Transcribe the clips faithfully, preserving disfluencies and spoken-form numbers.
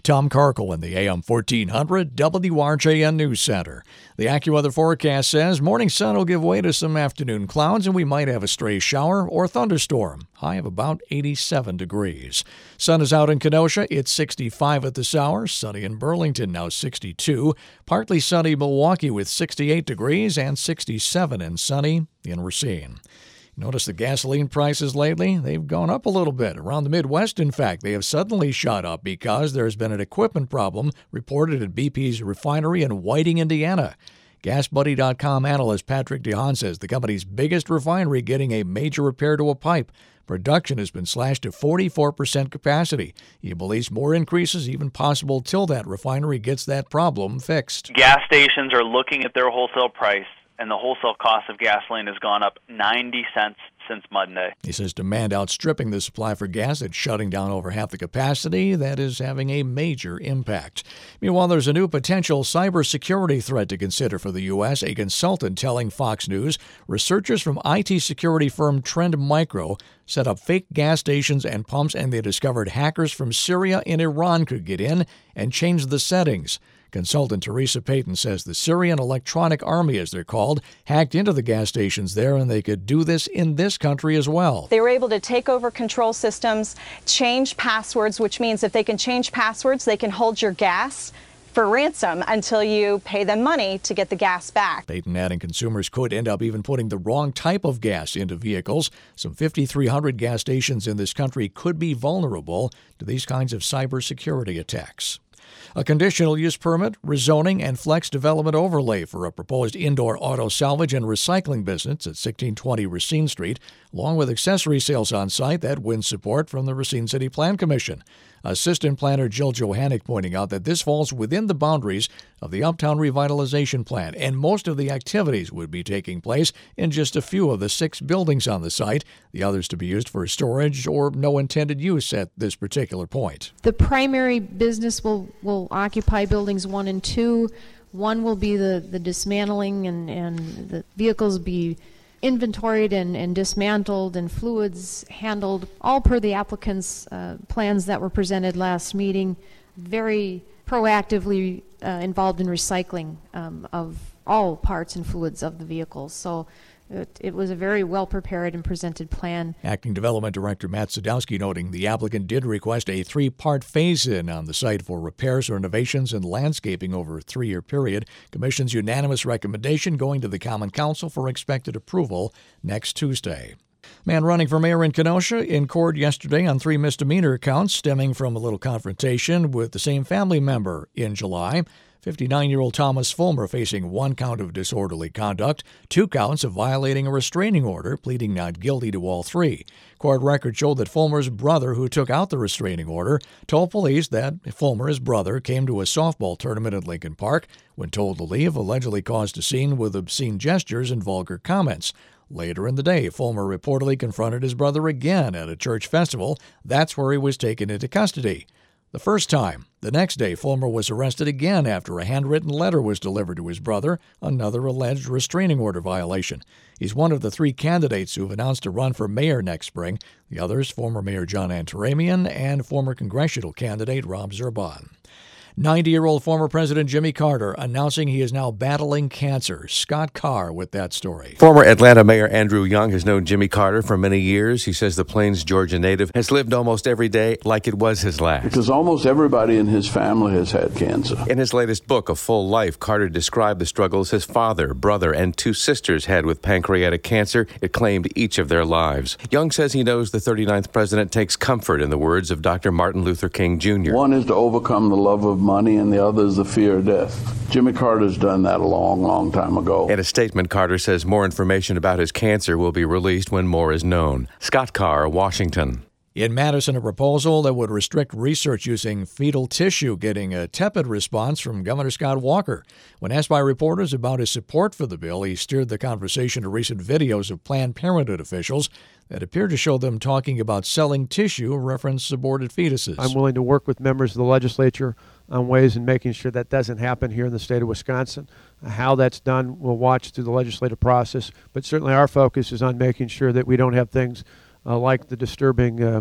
Tom Karkel in the A M fourteen hundred W R J N News Center. The AccuWeather forecast says morning sun will give way to some afternoon clouds and we might have a stray shower or thunderstorm. High of about eighty-seven degrees. Sun is out in Kenosha. It's sixty-five at this hour. Sunny in Burlington, now sixty-two. Partly sunny Milwaukee with sixty-eight degrees and sixty-seven and sunny in Racine. Notice the gasoline prices lately? They've gone up a little bit. Around the Midwest, in fact, they have suddenly shot up because there's been an equipment problem reported at B P's refinery in Whiting, Indiana. Gas Buddy dot com analyst Patrick DeHaan says the company's biggest refinery getting a major repair to a pipe. Production has been slashed to forty-four percent capacity. He believes more increases even possible till that refinery gets that problem fixed. Gas stations are looking at their wholesale price, and the wholesale cost of gasoline has gone up ninety cents since Monday. He says demand outstripping the supply for gas. It's shutting down over half the capacity. That is having a major impact. Meanwhile, there's a new potential cybersecurity threat to consider for the U S. A consultant telling Fox News researchers from I T security firm Trend Micro set up fake gas stations and pumps, and they discovered hackers from Syria and Iran could get in and change the settings. Consultant Teresa Payton says the Syrian Electronic Army, as they're called, hacked into the gas stations there, and they could do this in this country as well. They were able to take over control systems, change passwords, which means if they can change passwords, they can hold your gas for ransom until you pay them money to get the gas back. Payton adding consumers could end up even putting the wrong type of gas into vehicles. Some fifty-three hundred gas stations in this country could be vulnerable to these kinds of cybersecurity attacks. A conditional use permit, rezoning, and flex development overlay for a proposed indoor auto salvage and recycling business at sixteen twenty Racine Street, along with accessory sales on site that wins support from the Racine City Plan Commission. Assistant Planner Jill Johannick pointing out that this falls within the boundaries of the Uptown Revitalization Plan, and most of the activities would be taking place in just a few of the six buildings on the site, the others to be used for storage or no intended use at this particular point. The primary business will, will occupy buildings one and two. One will be the, the dismantling and, and the vehicles be inventoried and, and dismantled and fluids handled, all per the applicant's uh, plans that were presented last meeting, very proactively uh, involved in recycling um, of all parts and fluids of the vehicles. So it, it was a very well-prepared and presented plan. Acting Development Director Matt Sadowski noting the applicant did request a three-part phase-in on the site for repairs, renovations, and landscaping over a three-year period. Commission's unanimous recommendation going to the Common Council for expected approval next Tuesday. Man running for mayor in Kenosha in court yesterday on three misdemeanor counts stemming from a little confrontation with the same family member in July. fifty-nine-year-old Thomas Fulmer facing one count of disorderly conduct, two counts of violating a restraining order, pleading not guilty to all three. Court records show that Fulmer's brother, who took out the restraining order, told police that Fulmer, his brother, came to a softball tournament at Lincoln Park. When told to leave, allegedly caused a scene with obscene gestures and vulgar comments. Later in the day, Fulmer reportedly confronted his brother again at a church festival. That's where he was taken into custody. The first time. The next day, Fulmer was arrested again after a handwritten letter was delivered to his brother, another alleged restraining order violation. He's one of the three candidates who've announced to run for mayor next spring. The others, former Mayor John Antaramian and former congressional candidate Rob Zurbahn. ninety-year-old former President Jimmy Carter announcing he is now battling cancer. Scott Carr with that story. Former Atlanta Mayor Andrew Young has known Jimmy Carter for many years. He says the Plains, Georgia native has lived almost every day like it was his last. Because almost everybody in his family has had cancer. In his latest book, A Full Life, Carter described the struggles his father, brother, and two sisters had with pancreatic cancer. It claimed each of their lives. Young says he knows the thirty-ninth president takes comfort in the words of Doctor Martin Luther King Junior One is to overcome the love of money, and the other is the fear of death. Jimmy Carter's done that a long, long time ago. In a statement, Carter says more information about his cancer will be released when more is known. Scott Carr, Washington. In Madison, a proposal that would restrict research using fetal tissue getting a tepid response from Governor Scott Walker. When asked by reporters about his support for the bill, he steered the conversation to recent videos of Planned Parenthood officials that appear to show them talking about selling tissue reference aborted fetuses. I'm willing to work with members of the legislature on ways in making sure that doesn't happen here in the state of Wisconsin. Uh, how that's done, we'll watch through the legislative process, but certainly our focus is on making sure that we don't have things uh, like the disturbing uh,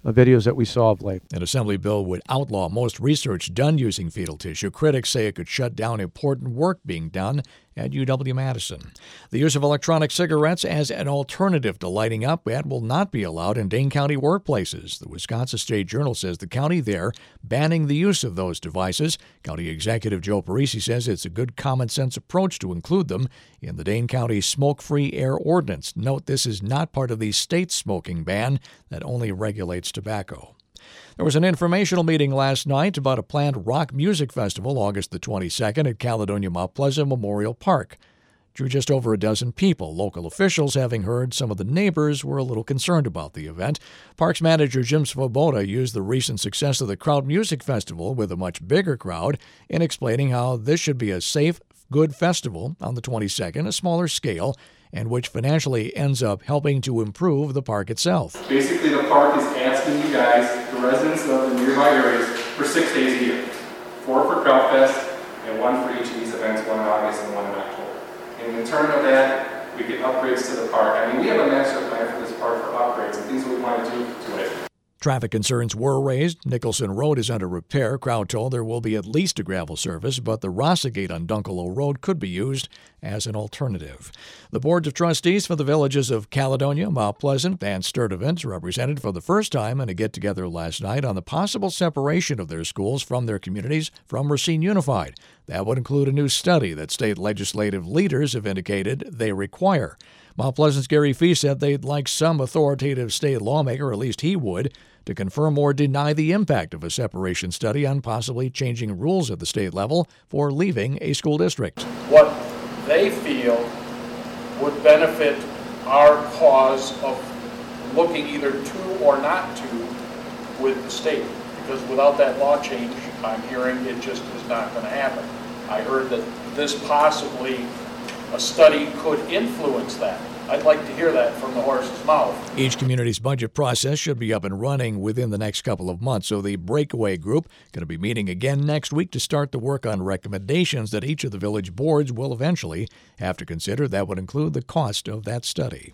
uh, videos that we saw of late. An Assembly bill would outlaw most research done using fetal tissue. Critics say it could shut down important work being done at U W-Madison. The use of electronic cigarettes as an alternative to lighting up that will not be allowed in Dane County workplaces. The Wisconsin State Journal says the county there banning the use of those devices. County Executive Joe Parisi says it's a good common sense approach to include them in the Dane County Smoke-Free Air Ordinance. Note this is not part of the state smoking ban that only regulates tobacco. There was an informational meeting last night about a planned rock music festival August the twenty-second at Caledonia Mount Pleasant Memorial Park. Drew just over a dozen people. Local officials, having heard some of the neighbors, were a little concerned about the event. Parks manager Jim Svoboda used the recent success of the Crowd Music Festival with a much bigger crowd in explaining how this should be a safe, good festival on the twenty-second, a smaller scale, and which financially ends up helping to improve the park itself. Basically, the park is asking you guys, the residents of the nearby areas, for six days a year. Four for Crowd Fest, and one for each of these events, one in August and one in October. And in return of that, we get upgrades to the park. I mean, we have a master plan for this park for upgrades and things we want to do to it. Traffic concerns were raised. Nicholson Road is under repair. Crowd told there will be at least a gravel surface, but the Rossagate on Dunkelo Road could be used as an alternative. The boards of trustees for the villages of Caledonia, Mount Pleasant, and Sturtevant represented for the first time in a get-together last night on the possible separation of their schools from their communities from Racine Unified. That would include a new study that state legislative leaders have indicated they require. Mount Pleasant's Gary Fee said they'd like some authoritative state lawmaker, or at least he would, to confirm or deny the impact of a separation study on possibly changing rules at the state level for leaving a school district. What they feel would benefit our cause of looking either to or not to with the state, because without that law change, I'm hearing it just is not going to happen. I heard that this possibly, a study could influence that. I'd like to hear that from the horse's mouth. Each community's budget process should be up and running within the next couple of months, so the Breakaway Group going to be meeting again next week to start the work on recommendations that each of the village boards will eventually have to consider. That would include the cost of that study.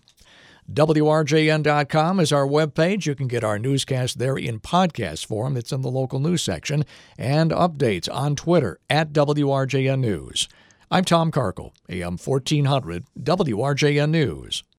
W R J N dot com is our webpage. You can get our newscast there in podcast form. It's in the local news section, and updates on Twitter at W R J N News. I'm Tom Karkel, A M fourteen hundred W R J N News.